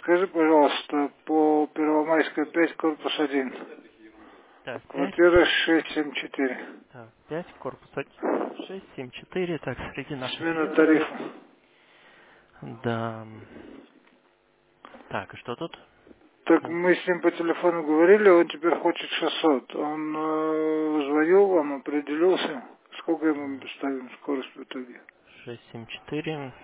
скажи, пожалуйста, по Первомайской 5, корпус 1. Так, 5. Квартира 674. Так, 5, корпус 6, 7, 4. Так, среди наших Смена клиентов. тарифа. Да. Так, и что тут? Так мы с ним по телефону говорили, он теперь хочет 600. Он звонил вам, определился. Сколько ему ставим скорость в итоге? 6, 7, 4.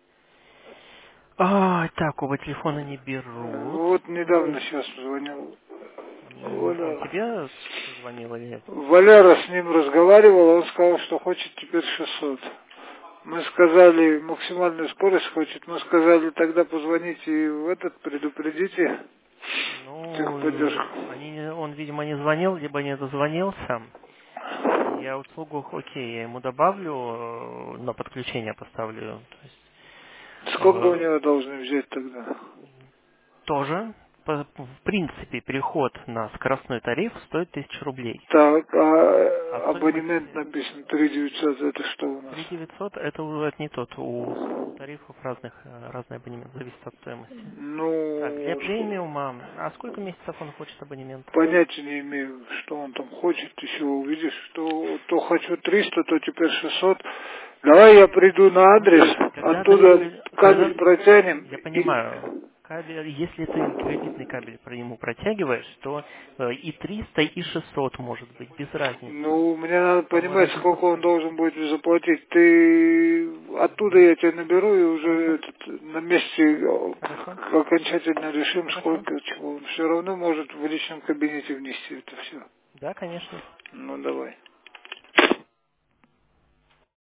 А, так, оба телефона не берут. Вот недавно сейчас звонил. Он Валера. тебе звонил или нет? Валера с ним разговаривал, он сказал, что хочет теперь 600. Мы сказали, максимальную скорость хочет. Мы сказали, тогда позвоните и в этот, предупредите техподдержку. Он, видимо, не звонил, либо не дозвонился. Я услугу, окей, я ему добавлю, на подключение поставлю. То есть, Сколько у него должны взять тогда? тоже, в принципе, переход на скоростной тариф стоит 1000 рублей. Так, А а стоимость абонемент написан 3900, это что у нас? 3900 это уже не тот. У тарифов разный абонемент, зависит от стоимости. Так, для Ну, премиума, а сколько месяцев он хочет абонемент? понятия не имею, что он там хочет, еще увидишь, что то хочу 300, то теперь 600. Давай я приду на адрес, Смотри, оттуда кабель протянем я и... понимаю, если ты кредитный кабель про ему протягиваешь, то и 300, и 600 может быть, без разницы. Ну, мне надо Там понимать, разница в сколько он стоимости. должен будет заплатить. Ты оттуда я тебя наберу и уже Хорошо, на месте хорошо, окончательно решим, хорошо. сколько чего. Он все равно может в личном кабинете внести это все. Да, конечно. Ну, давай.